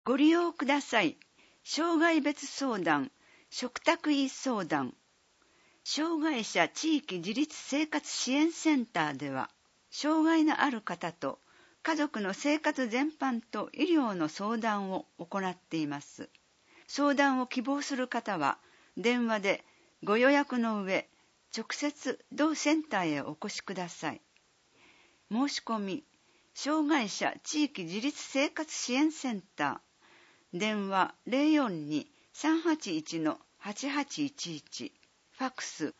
ご利用ください。障害別相談、嘱託医相談。障害者地域自立生活支援センターでは、障害のある方と家族の生活全般と医療の相談を行っています。相談を希望する方は、電話でご予約の上、直接同センターへお越しください。申し込み、障害者地域自立生活支援センター、電話 042-381-8811、ファックス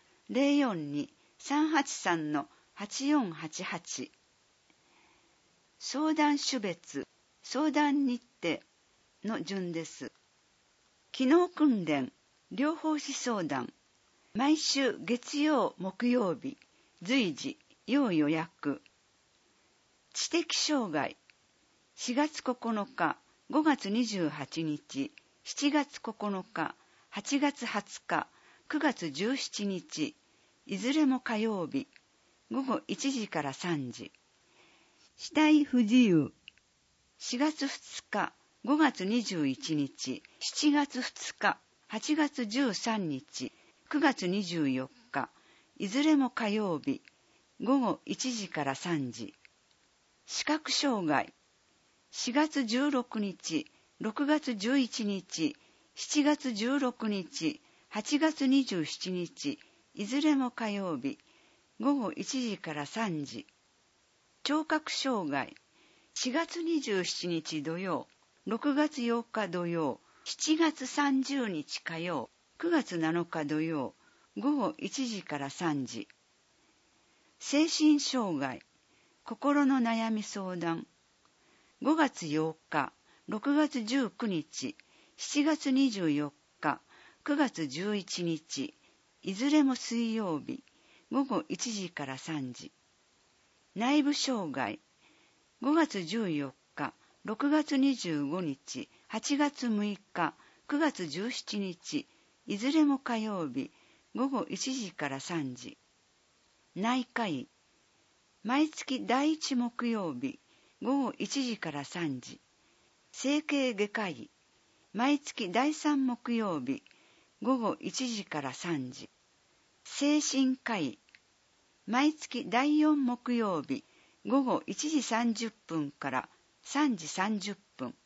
042-383-8488。相談種別、相談日程の順です。機能訓練、療法士相談、毎週月曜、木曜日、随時、要予約。知的障害、4月9日、5月28日、7月9日、8月20日、9月17日、いずれも火曜日、午後1時から3時。肢体不自由、4月2日、5月21日、7月2日、8月13日、9月24日、いずれも火曜日、午後1時から3時。視覚障害、4月16日、6月11日、7月16日、8月27日、いずれも火曜日、午後1時から3時。聴覚障害、4月27日土曜、6月8日土曜、7月30日火曜、9月7日土曜、午後1時から3時。精神障害、心の悩み相談、5月8日、6月19日、7月24日、9月11日、いずれも水曜日、午後1時から3時。内部障害、5月14日、6月25日、8月6日、9月17日、いずれも火曜日、午後1時から3時。内科医、毎月第1木曜日、午後1時から3時。整形外科医、毎月第3木曜日、午後1時から3時。精神科医、毎月第4木曜日、午後1時30分から3時30分。